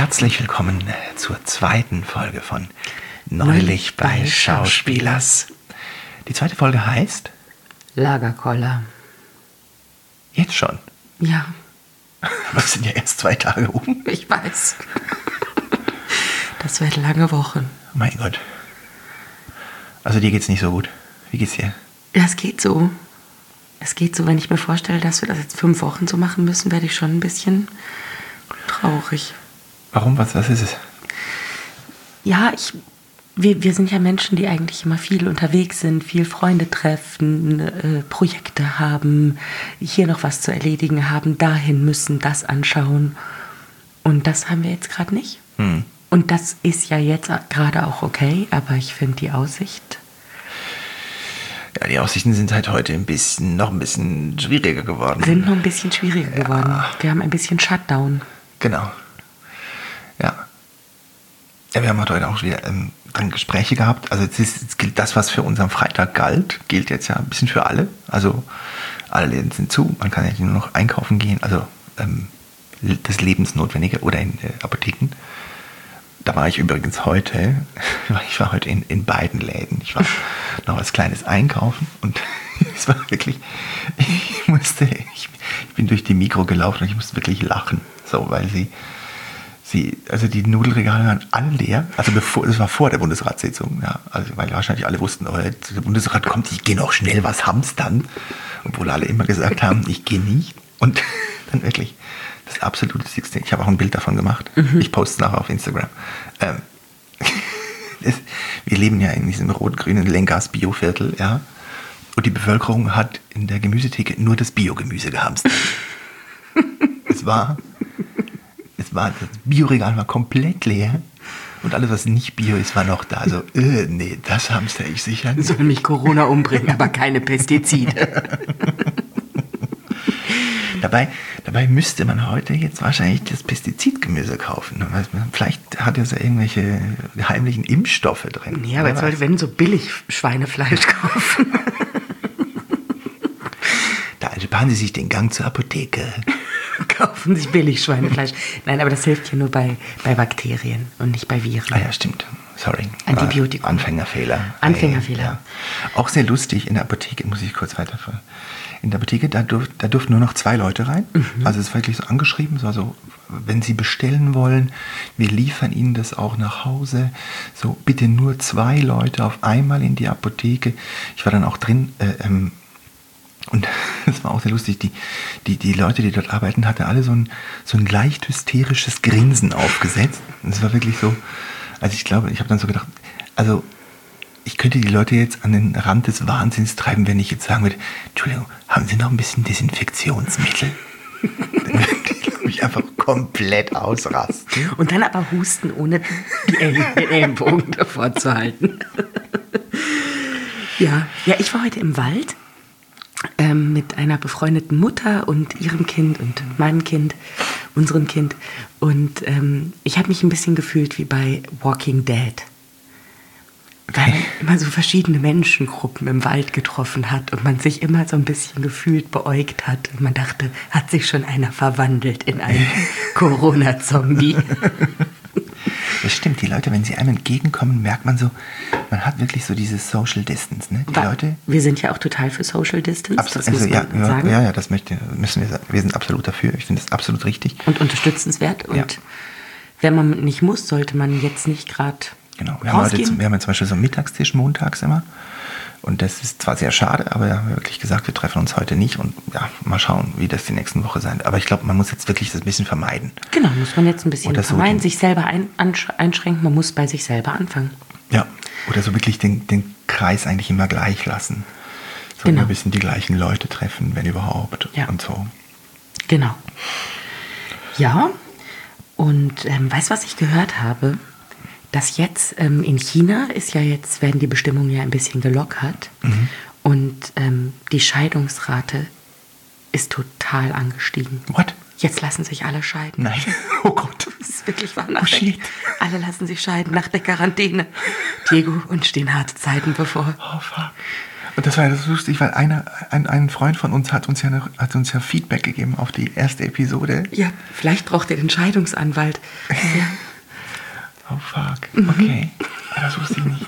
Herzlich willkommen zur zweiten Folge von Neulich bei Schauspielers. Die zweite Folge heißt Lagerkoller. Jetzt schon? Ja. Aber es sind ja erst 2 Tage um. Ich weiß. Das werden lange Wochen. Mein Gott. Also dir geht's nicht so gut. Wie geht's dir? Ja, es geht so. Es geht so, wenn ich mir vorstelle, dass wir das jetzt 5 Wochen so machen müssen, werde ich schon ein bisschen traurig. Warum? Was ist es? Ja, wir sind ja Menschen, die eigentlich immer viel unterwegs sind, viel Freunde treffen, Projekte haben, hier noch was zu erledigen haben, dahin müssen, das anschauen. Und das haben wir jetzt gerade nicht. Und das ist ja jetzt gerade auch okay, aber ich finde die Aussicht... Ja, die Aussichten sind halt heute noch ein bisschen schwieriger geworden. Sind noch ein bisschen schwieriger geworden. Wir haben ein bisschen Shutdown. Genau. Ja, wir haben heute auch wieder dann Gespräche gehabt. Also jetzt gilt das, was für unseren Freitag galt, gilt jetzt ja ein bisschen für alle. Also alle Läden sind zu, man kann ja nur noch einkaufen gehen, also das Lebensnotwendige oder in Apotheken. Da war ich übrigens heute, ich war heute in beiden Läden. Ich war noch als kleines einkaufen und es war wirklich, ich bin durch die Mikro gelaufen und ich musste wirklich lachen, so, weil also die Nudelregale waren alle leer, also das war vor der Bundesratssitzung, ja, also weil wahrscheinlich alle wussten, oh, der Bundesrat kommt, ich gehe noch schnell was hamstern, obwohl alle immer gesagt haben, ich gehe nicht. Und dann wirklich das absolute Siegste. Ich habe auch ein Bild davon gemacht. Ich poste es nachher auf Instagram. Wir leben ja in diesem rot-grünen Lenkgas-Bio-Viertel, ja. Und die Bevölkerung hat in der Gemüsetheke nur das Biogemüse gehamstert. Das Bioregal war komplett leer und alles, was nicht Bio ist, war noch da. Also, nee, das hamster ich sicher nicht. Soll mich Corona umbringen, aber keine Pestizide. Dabei müsste man heute jetzt wahrscheinlich das Pestizidgemüse kaufen. Vielleicht hat es ja irgendwelche heimlichen Impfstoffe drin. Ja, aber jetzt sollte, wenn, so billig Schweinefleisch kaufen. Da sparen Sie sich den Gang zur Apotheke. Kaufen sich billig Schweinefleisch. Nein, aber das hilft ja nur bei Bakterien und nicht bei Viren. Ah ja, stimmt. Sorry. Antibiotikum. Anfängerfehler. Ja. Auch sehr lustig in der Apotheke, muss ich kurz weiterführen. In der Apotheke, da durften nur noch 2 Leute rein. Also es ist wirklich so angeschrieben, so, wenn Sie bestellen wollen, wir liefern Ihnen das auch nach Hause. So, bitte nur 2 Leute auf einmal in die Apotheke. Ich war dann auch drin, und das war auch sehr lustig. Die Leute, die dort arbeiten, hatten alle so ein leicht hysterisches Grinsen aufgesetzt. Und es war wirklich so, also ich glaube, ich habe dann so gedacht, also ich könnte die Leute jetzt an den Rand des Wahnsinns treiben, wenn ich jetzt sagen würde, Entschuldigung, haben Sie noch ein bisschen Desinfektionsmittel? Dann würde ich, glaube ich, einfach komplett ausrasten. Und dann aber husten, ohne den Ellenbogen davor zu halten. Ja, ich war heute im Wald mit einer befreundeten Mutter und ihrem Kind und meinem Kind, unserem Kind. Und ich habe mich ein bisschen gefühlt wie bei Walking Dead. Weil man immer so verschiedene Menschengruppen im Wald getroffen hat und man sich immer so ein bisschen gefühlt beäugt hat. Und man dachte, hat sich schon einer verwandelt in einen Corona-Zombie. Das stimmt, die Leute, wenn sie einem entgegenkommen, merkt man so, man hat wirklich so dieses Social Distance. Ne? Wir sind ja auch total für Social Distance, das muss man sagen. Ja, das müssen wir sagen. Wir sind absolut dafür, ich finde das absolut richtig. Und unterstützenswert. Und wenn man nicht muss, sollte man jetzt nicht gerade Genau, wir haben zum Beispiel so einen Mittagstisch montags immer. Und das ist zwar sehr schade, aber wir haben wirklich gesagt, wir treffen uns heute nicht. Und ja, mal schauen, wie das die nächsten Woche sein wird. Aber ich glaube, man muss jetzt wirklich das ein bisschen vermeiden. Genau, muss man jetzt ein bisschen vermeiden, sich selber einschränken. Man muss bei sich selber anfangen. Ja, oder so wirklich den Kreis eigentlich immer gleich lassen. So ein bisschen die gleichen Leute treffen, wenn überhaupt. Ja. Und so. Genau. Ja, und weißt du, was ich gehört habe? Dass jetzt in China werden die Bestimmungen ja ein bisschen gelockert und die Scheidungsrate ist total angestiegen. What? Jetzt lassen sich alle scheiden. Nein, oh Gott. Das ist wirklich wahr. Alle lassen sich scheiden nach der Quarantäne. Diego, uns stehen harte Zeiten bevor. Oh fuck. Und das war so lustig, weil ein Freund von uns hat uns ja Feedback gegeben auf die erste Episode. Ja, vielleicht braucht er den Scheidungsanwalt. Ja. Oh fuck, okay. Das wusste ich nicht.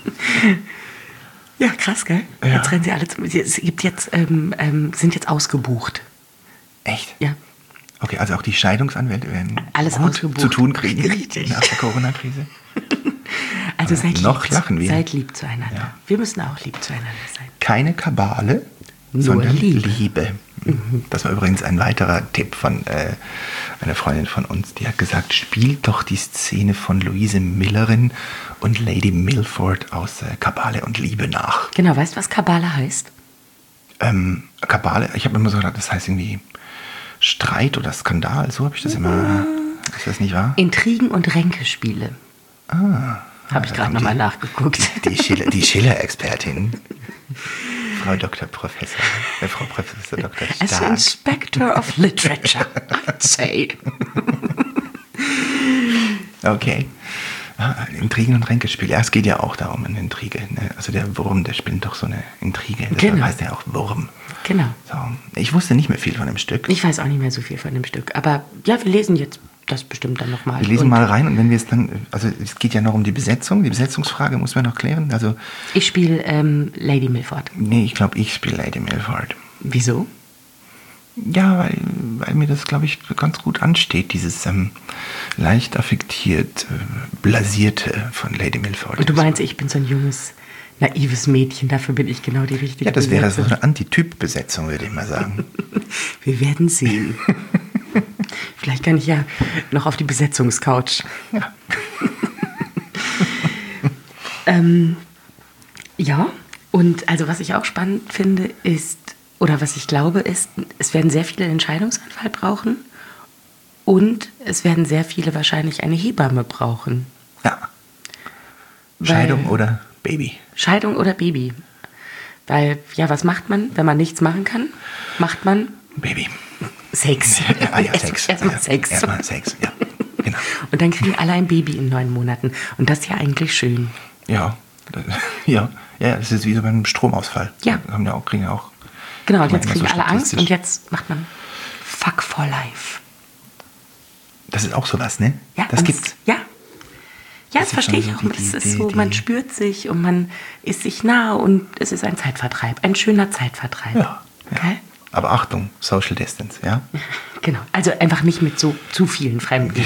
Ja, krass, gell? Ja. Jetzt rennen sie alle sind jetzt ausgebucht. Echt? Ja. Okay, also auch die Scheidungsanwälte werden Alles gut ausgebucht. zu tun kriegen Richtig. nach der Corona-Krise. Also seid wir. Seid lieb zueinander. Ja. Wir müssen auch lieb zueinander sein. Keine Kabale, Nur sondern Liebe. Liebe. Das war übrigens ein weiterer Tipp von einer Freundin von uns. Die hat gesagt, spielt doch die Szene von Louise Millerin und Lady Milford aus Kabale und Liebe nach. Genau, weißt du, was Kabale heißt? Kabale, ich habe immer so gedacht, das heißt irgendwie Streit oder Skandal. So habe ich das immer... Ist das nicht wahr? Intrigen und Ränkespiele. Habe ich gerade nochmal nachgeguckt. Die Schiller-Expertin. Frau Dr. Professor. Frau Professor Dr. As Stark. Inspector of Literature, I'd say. Okay. Intrigen und Ränkespiel. Ja, es geht ja auch darum, eine Intrige. Ne? Also der Wurm, der spinnt doch so eine Intrige. Deshalb Genau. heißt er auch Wurm. Genau. So. Ich wusste nicht mehr viel von dem Stück. Ich weiß auch nicht mehr so viel von dem Stück. Aber ja, wir lesen jetzt das bestimmt dann nochmal. Wir lesen mal rein und wenn wir es dann, also es geht ja noch um die Besetzung. Die Besetzungsfrage muss man noch klären. Also, Ich spiele Lady Milford. nee, ich glaube, ich spiele Lady Milford. Wieso? Ja, weil mir das, glaube ich, ganz gut ansteht, dieses leicht affektiert, blasierte von Lady Milford. Und du meinst, ich bin so ein junges, naives Mädchen, dafür bin ich genau die richtige. Ja, das wäre so Besetzung. eine Antityp-Besetzung, würde ich mal sagen. Wir werden sehen. Vielleicht kann ich ja noch auf die Besetzungscouch. Ja. Ja, und also was ich auch spannend finde ist, oder was ich glaube ist, es werden sehr viele einen Scheidungsanwalt brauchen und es werden sehr viele wahrscheinlich eine Hebamme brauchen. Ja. Weil- Scheidung oder Baby? Scheidung oder Baby. Weil, ja, was macht man, wenn man nichts machen kann? Macht man Baby. Sex. Sex. Erstmal Sex. Erstmal Sex, ja. Genau. Und dann kriegen alle ein Baby in 9 Monaten. Und das ist ja eigentlich schön. Ja. Ja, das ist wie so beim Stromausfall. Ja. Kriegen ja auch. Genau, und Kann man jetzt immer kriegen so alle Angst statistisch- und jetzt macht man Fuck for Life. Das ist auch sowas, ne? Ja, Das und gibt's. Ja. Ja, Das das ist verstehe ich schon auch. so Es ist so, man spürt sich und man ist sich nah und es ist ein Zeitvertreib. Ein schöner Zeitvertreib. Ja. Okay? Aber Achtung, Social Distance, ja? Genau. Also einfach nicht mit so zu vielen Fremden.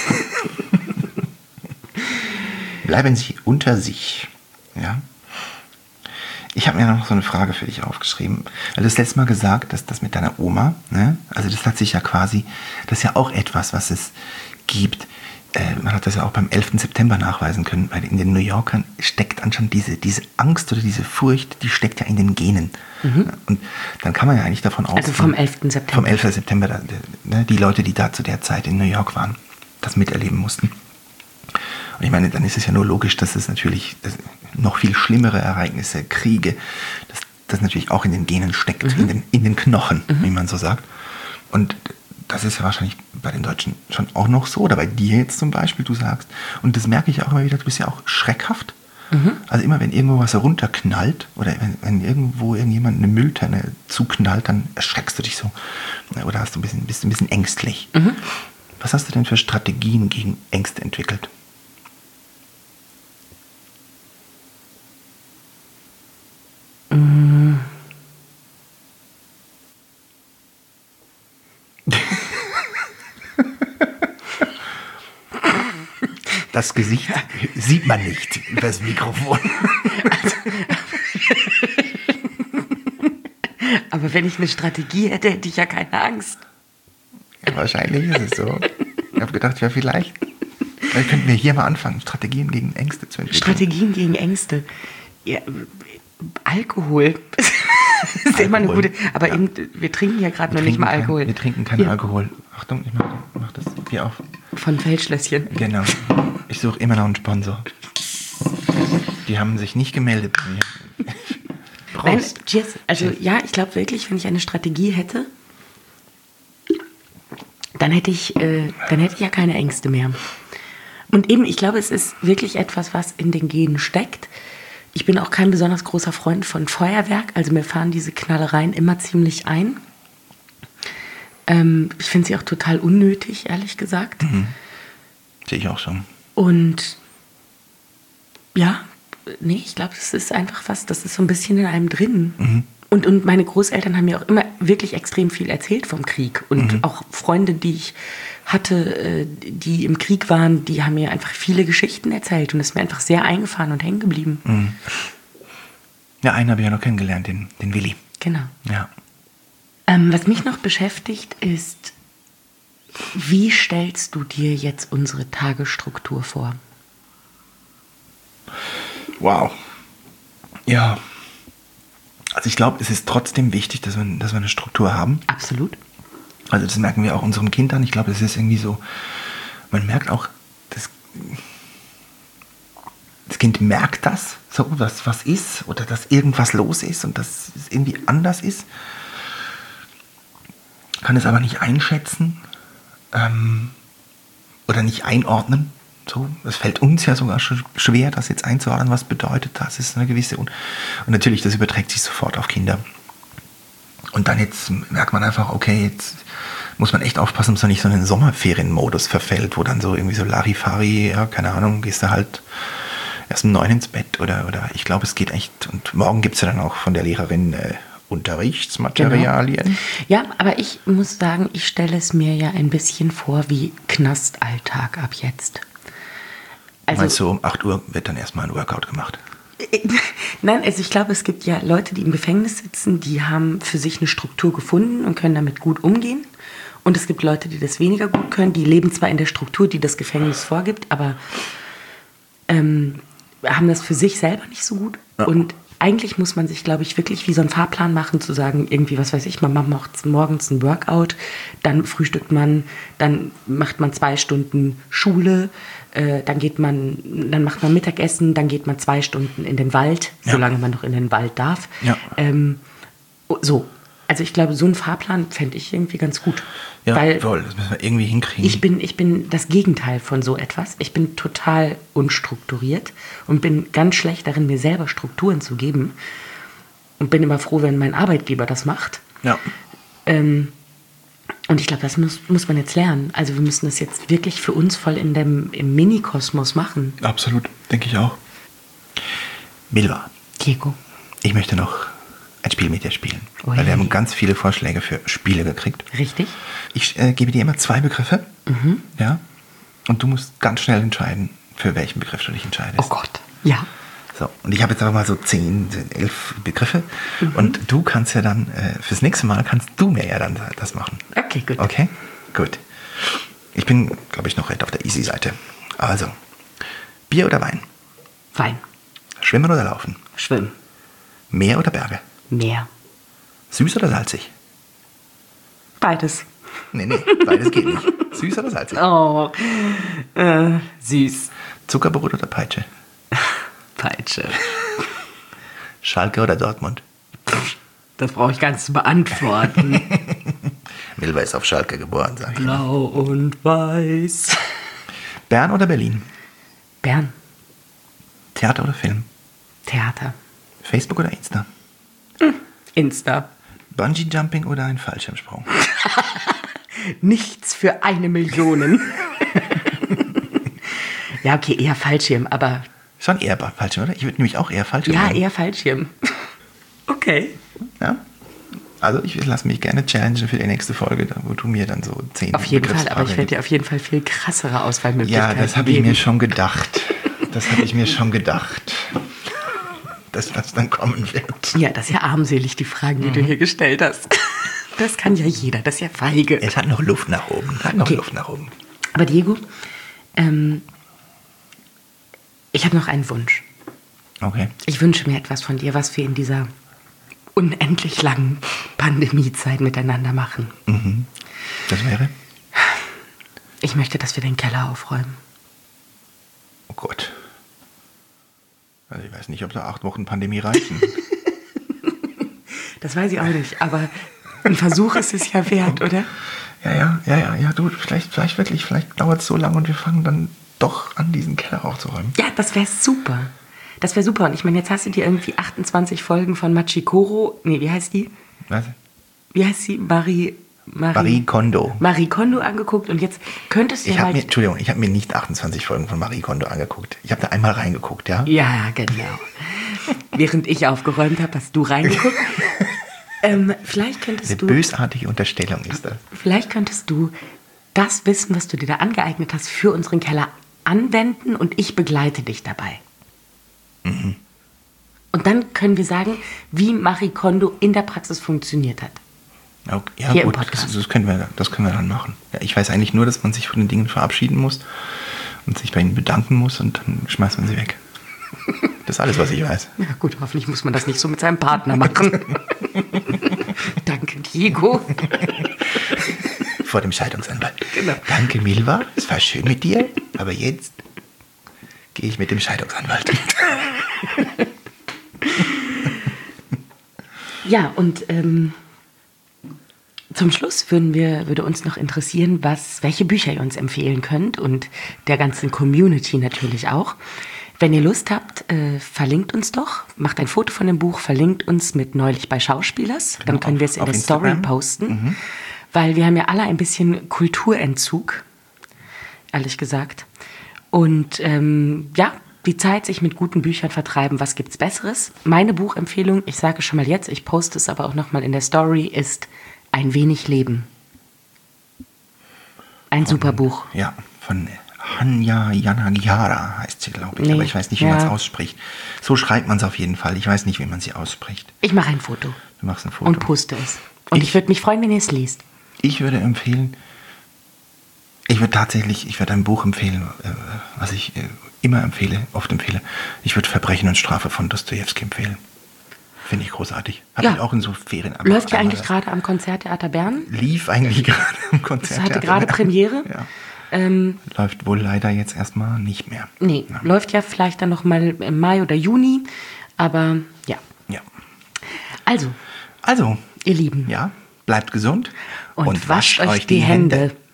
Bleiben Sie unter sich. Ja? Ich habe mir noch so eine Frage für dich aufgeschrieben. Weil du hast letztes Mal gesagt, dass das mit deiner Oma, ne? Also das hat sich ja quasi, das ist ja auch etwas, was es gibt. Man hat das ja auch beim 11. September nachweisen können, weil in den New Yorkern steckt anscheinend diese Angst oder diese Furcht, die steckt ja in den Genen. Und dann kann man ja eigentlich davon ausgehen. Also vom 11. September. Vom 11. September, die Leute, die da zu der Zeit in New York waren, das miterleben mussten. Und ich meine, dann ist es ja nur logisch, dass es natürlich noch viel schlimmere Ereignisse, Kriege, dass das natürlich auch in den Genen steckt, in den Knochen, wie man so sagt. Und das ist ja wahrscheinlich bei den Deutschen schon auch noch so, oder bei dir jetzt zum Beispiel, du sagst, und das merke ich auch immer wieder, du bist ja auch schreckhaft. Also immer, wenn irgendwo was runterknallt oder wenn irgendwo irgendjemand eine Mülltonne zuknallt, dann erschreckst du dich so. Oder bist du ein bisschen ängstlich. Was hast du denn für Strategien gegen Ängste entwickelt? Das Gesicht sieht man nicht über das Mikrofon. Aber wenn ich eine Strategie hätte, hätte ich ja keine Angst. Ja, wahrscheinlich ist es so. Ich habe gedacht, ja vielleicht könnten wir hier mal anfangen, Strategien gegen Ängste zu entwickeln. Strategien gegen Ängste. Ja, Alkohol. Das ist immer eine Alkohol. gute. Aber Ja. eben, wir trinken ja gerade noch nicht mal Alkohol. Wir trinken keinen Ja. Alkohol. Achtung, ich mach das hier auf. Von Feldschlösschen. Genau. Ich suche immer noch einen Sponsor. Die haben sich nicht gemeldet bei mir. Nein, Prost. cheers. Also Cheers. ja, ich glaube wirklich, wenn ich eine Strategie hätte, dann hätte ich ja keine Ängste mehr. Und eben, ich glaube, es ist wirklich etwas, was in den Genen steckt. Ich bin auch kein besonders großer Freund von Feuerwerk, also mir fahren diese Knallereien immer ziemlich ein. Ich finde sie auch total unnötig, ehrlich gesagt. Sehe ich auch so. Und ja, nee, ich glaube, das ist einfach was, das ist so ein bisschen in einem drin. Und meine Großeltern haben mir auch immer wirklich extrem viel erzählt vom Krieg. Und auch Freunde, die ich hatte, die im Krieg waren, die haben mir einfach viele Geschichten erzählt. Und das ist mir einfach sehr eingefahren und hängen geblieben. Ja, einen habe ich ja noch kennengelernt, den Willi. Genau. Ja. Was mich noch beschäftigt ist, wie stellst du dir jetzt unsere Tagesstruktur vor? Wow. Ja. Also ich glaube, es ist trotzdem wichtig, dass wir eine Struktur haben. Absolut. Also das merken wir auch unserem Kind an. Ich glaube, es ist irgendwie so, man merkt auch, das Kind merkt das, so, was ist, oder dass irgendwas los ist und dass es irgendwie anders ist. Kann es aber nicht einschätzen oder nicht einordnen. So, es fällt uns ja sogar schon schwer, das jetzt einzuordnen, was bedeutet das. Ist eine gewisse und natürlich, das überträgt sich sofort auf Kinder. Und dann jetzt merkt man einfach, okay, jetzt muss man echt aufpassen, dass man nicht so in den Sommerferienmodus verfällt, wo dann so irgendwie so Larifari, ja, keine Ahnung, gehst du halt erst um 9 ins Bett oder ich glaube, es geht echt. Und morgen gibt es ja dann auch von der Lehrerin Unterrichtsmaterialien. Genau. Ja, aber ich muss sagen, ich stelle es mir ja ein bisschen vor wie Knastalltag ab jetzt. Also, meinst du, um 8 Uhr wird dann erstmal ein Workout gemacht? Nein, also ich glaube, es gibt ja Leute, die im Gefängnis sitzen, die haben für sich eine Struktur gefunden und können damit gut umgehen. Und es gibt Leute, die das weniger gut können. Die leben zwar in der Struktur, die das Gefängnis vorgibt, aber haben das für sich selber nicht so gut. Ja. Und eigentlich muss man sich, glaube ich, wirklich wie so einen Fahrplan machen, zu sagen, irgendwie, was weiß ich, man macht morgens ein Workout, dann frühstückt man, dann macht man 2 Stunden Schule, dann macht man Mittagessen, dann geht man 2 Stunden in den Wald, solange man noch in den Wald darf. Ja. So. Also ich glaube, so einen Fahrplan fände ich irgendwie ganz gut. Ja, weil voll, das müssen wir irgendwie hinkriegen. Ich bin das Gegenteil von so etwas. Ich bin total unstrukturiert und bin ganz schlecht darin, mir selber Strukturen zu geben. Und bin immer froh, wenn mein Arbeitgeber das macht. Ja. Und ich glaube, das muss man jetzt lernen. Also wir müssen das jetzt wirklich für uns voll im Mini-Kosmos machen. Absolut, denke ich auch. Milva. Diego. Ich möchte noch ein Spiel mit dir spielen. Weil wir haben ganz viele Vorschläge für Spiele gekriegt. Richtig. Ich gebe dir immer 2 Begriffe. Ja. Und du musst ganz schnell entscheiden, für welchen Begriff du dich entscheidest. Oh Gott. Ja. So, und ich habe jetzt aber mal so 10, 11 Begriffe. Und du kannst ja dann, fürs nächste Mal kannst du mir ja dann das machen. Okay, gut. Okay, gut. Ich bin, glaube ich, noch recht auf der Easy-Seite. Also, Bier oder Wein? Wein. Schwimmen oder laufen? Schwimmen. Meer oder Berge? Meer. Süß oder salzig? Beides. Nee, beides geht nicht. Süß oder salzig? Oh, süß. Zuckerbrot oder Peitsche? Peitsche. Schalke oder Dortmund? Das brauche ich gar nicht zu beantworten. Milva ist auf Schalke geboren, sag ich. Blau und weiß. Bern oder Berlin? Bern. Theater oder Film? Theater. Facebook oder Insta? Insta. Bungee-Jumping oder ein Fallschirmsprung? Nichts für 1 Million. Ja, okay, eher Fallschirm, aber... Schon eher Fallschirm, oder? Ich würde nämlich auch eher Fallschirm Ja, machen. eher Fallschirm. Okay. Ja. Also ich lasse mich gerne challengen für die nächste Folge, wo du mir dann so 10 Auf jeden Fall, aber ich werde dir auf jeden Fall viel krassere Auswahlmöglichkeiten geben. Ja, das habe ich mir schon gedacht. Dass das dann kommen wird. Ja, das ist ja armselig, die Fragen, die du hier gestellt hast. Das kann ja jeder, das ist ja feige. Es hat noch Luft nach oben. Luft nach oben. Aber Diego, ich habe noch einen Wunsch. Okay. Ich wünsche mir etwas von dir, was wir in dieser unendlich langen Pandemiezeit miteinander machen. Das wäre? Ich möchte, dass wir den Keller aufräumen. Oh Gott. Also ich weiß nicht, ob so 8 Wochen Pandemie reichen. Das weiß ich auch nicht, aber ein Versuch ist es ja wert, oder? Ja, du, vielleicht dauert es so lange und wir fangen dann doch an, diesen Keller aufzuräumen. Ja, das wäre super. Das wäre super. Und ich meine, jetzt hast du dir irgendwie 28 Folgen von Machikoro, nee, wie heißt die? Was? Wie heißt sie? Marie Kondo. Marie Kondo angeguckt und jetzt könntest du ja mal... Entschuldigung, ich habe mir nicht 28 Folgen von Marie Kondo angeguckt. Ich habe da einmal reingeguckt, ja? Ja, genau. Während ich aufgeräumt habe, hast du reingeguckt. Vielleicht könntest Eine du... bösartige Unterstellung ist das. Vielleicht könntest du das Wissen, was du dir da angeeignet hast, für unseren Keller anwenden und ich begleite dich dabei. Mhm. Und dann können wir sagen, wie Marie Kondo in der Praxis funktioniert hat. Okay, ja, Hier im gut, Podcast. das können wir dann machen. Ja, ich weiß eigentlich nur, dass man sich von den Dingen verabschieden muss und sich bei ihnen bedanken muss und dann schmeißt man sie weg. Das ist alles, was ich weiß. Ja gut, hoffentlich muss man das nicht so mit seinem Partner machen. Danke, Diego. Vor dem Scheidungsanwalt. Genau. Danke, Milva. Es war schön mit dir, aber jetzt gehe ich mit dem Scheidungsanwalt. Ja, und zum Schluss würde uns noch interessieren, welche Bücher ihr uns empfehlen könnt und der ganzen Community natürlich auch. Wenn ihr Lust habt, verlinkt uns doch, macht ein Foto von dem Buch, verlinkt uns mit Neulich bei Schauspielers, dann können wir es in der Story posten, weil wir haben ja alle ein bisschen Kulturentzug, ehrlich gesagt. Und die Zeit, sich mit guten Büchern vertreiben, was gibt's Besseres? Meine Buchempfehlung, ich sage schon mal jetzt, ich poste es aber auch nochmal in der Story, ist Ein wenig Leben. Ein super Buch. Ja, von Hanya Yanagihara heißt sie, glaube ich. Nee, aber ich weiß nicht, wie man es ausspricht. So schreibt man es auf jeden Fall. Ich weiß nicht, wie man sie ausspricht. Ich mache ein Foto. Du machst ein Foto. Und poste es. Und ich würde mich freuen, wenn ihr es liest. Ich würde empfehlen, ich würde ein Buch empfehlen, was ich oft empfehle. Ich würde Verbrechen und Strafe von Dostojewski empfehlen. Finde ich großartig. Habe ich auch in so Ferien. Läuft ja eigentlich gerade am Konzerttheater Bern. Lief eigentlich gerade am Konzerttheater. Es hatte gerade Premiere. Ja. Läuft wohl leider jetzt erstmal nicht mehr. Nee, ja. Läuft ja vielleicht dann noch mal im Mai oder Juni. Aber ja. Ja. Also, ihr Lieben. Ja, bleibt gesund und wascht euch die Hände.